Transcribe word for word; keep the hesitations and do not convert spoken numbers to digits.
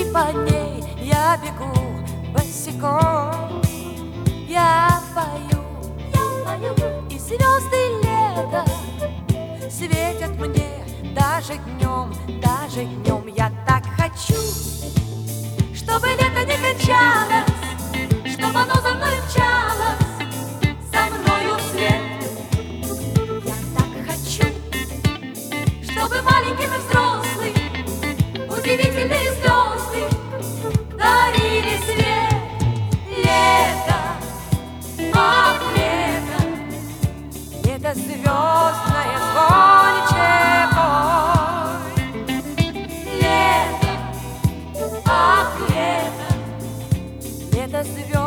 по ней я бегу босиком. Я пою, я пою, и звезды лета светят мне даже днем, даже днем. Я так хочу, чтобы лето не кончалось, чтобы оно за мной мчалось, за мною вслед. Я так хочу, чтобы маленьким и взрослым удивительные звезды дарили свет. Лето, ах, лето, лето звездное, звонче пой. Лето, ах, лето, лето звезд.